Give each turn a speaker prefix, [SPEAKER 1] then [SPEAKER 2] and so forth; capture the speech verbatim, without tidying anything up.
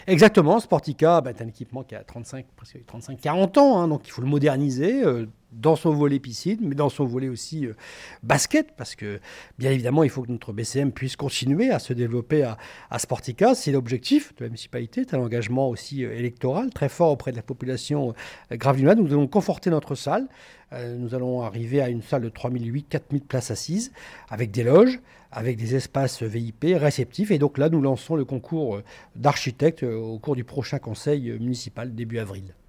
[SPEAKER 1] Exactement, Sportica, bah, c'est un équipement qui a trente-cinq, presque trente-cinq quarante ans, hein, donc il faut le moderniser euh, dans son volet piscine, mais dans son volet aussi euh, basket, parce que bien évidemment, il faut que notre B C M puisse continuer à se développer à, à Sportica. C'est l'objectif de la municipalité, c'est un engagement aussi euh, électoral très fort auprès de la population euh, gravelinoise. Nous allons conforter notre salle. Euh, nous allons arriver à une salle de trois mille huit, quatre mille places assises, avec des loges, avec des espaces V I P réceptifs. Et donc là, nous lançons le concours euh, d'architectes euh, au cours du prochain conseil euh, municipal début avril.